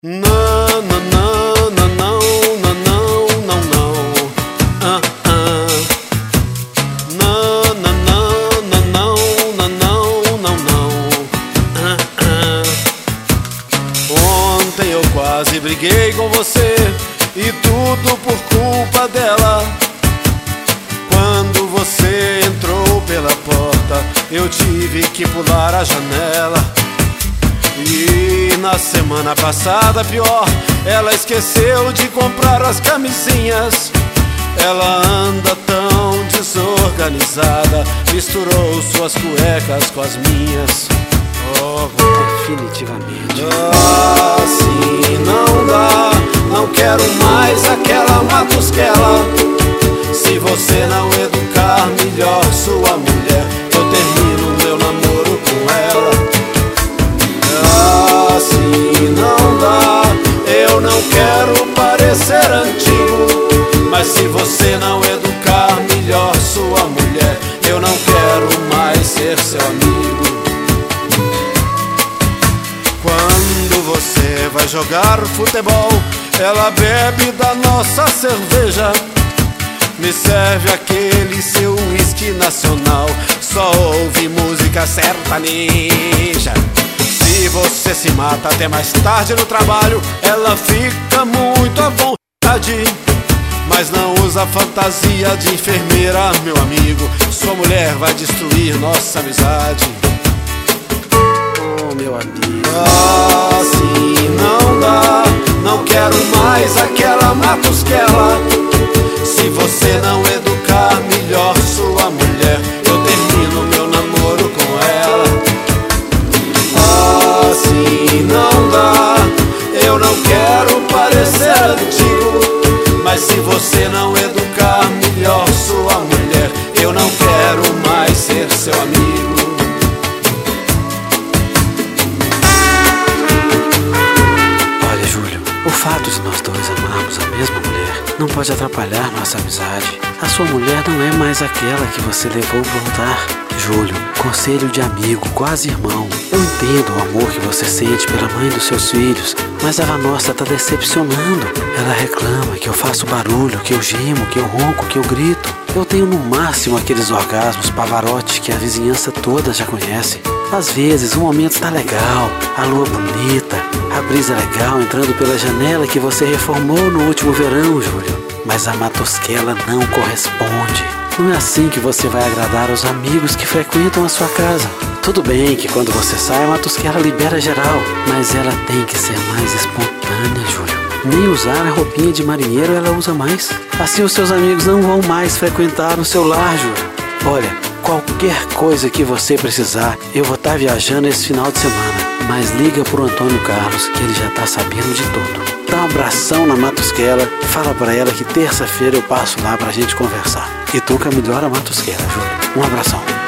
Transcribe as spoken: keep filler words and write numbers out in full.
Não, não, não, não, não, não, não, não, não, ah, ah. Não, não, não, não, não, não, não, não, não, ah, ah. Ontem eu quase briguei com você e tudo por culpa dela. Quando você entrou pela porta, eu tive que pular a janela. E na semana passada, pior, ela esqueceu de comprar as camisinhas. Ela anda tão desorganizada, misturou suas cuecas com as minhas. Oh, definitivamente. Assim não dá, não quero mais aquela matusquela. Se você não educar melhor sua mulher, eu termino meu namoro com ela. Assim não dá, eu não quero parecer antigo, mas se você não educar melhor sua mulher, eu não quero mais ser seu amigo. Quando você vai jogar futebol, ela bebe da nossa cerveja. Me serve aquele seu uísque nacional, só ouve música sertaneja. Se você se mata até mais tarde no trabalho, ela fica muito à vontade, mas não usa fantasia de enfermeira, meu amigo. Sua mulher vai destruir nossa amizade. Oh, meu amigo. Assim não dá, não quero mais aquela matusquela. Se você não educar melhor sua mulher, eu termino meu namoro com ela. Assim não dá, eu não quero parecer antigo, mas se você não educar melhor sua mulher, eu não quero mais ser seu amigo. Olha, Júlio, o fato de nós dois amarmos a mesma mulher não pode atrapalhar nossa amizade. A sua mulher não é mais aquela que você levou pro altar. Júlio, conselho de amigo, quase irmão. Eu entendo o amor que você sente pela mãe dos seus filhos, mas ela nossa tá decepcionando. Ela reclama que eu faço barulho, que eu gemo, que eu ronco, que eu grito. Eu tenho no máximo aqueles orgasmos Pavarotti que a vizinhança toda já conhece. Às vezes o momento tá legal, a lua bonita, a brisa legal entrando pela janela que você reformou no último verão, Júlio. Mas a matosquela não corresponde. Não é assim que você vai agradar os amigos que frequentam a sua casa. Tudo bem que quando você sai, a matusquela libera geral, mas ela tem que ser mais espontânea, Júlio. Nem usar a roupinha de marinheiro ela usa mais. Assim os seus amigos não vão mais frequentar o seu lar, Júlio. Olha, qualquer coisa que você precisar, eu vou estar viajando esse final de semana. Mas liga pro Antônio Carlos, que ele já tá sabendo de tudo. Dá um abração na matusquela, fala pra ela que terça-feira eu passo lá pra gente conversar. E toca melhor a matusquela, Júlio. Um abração.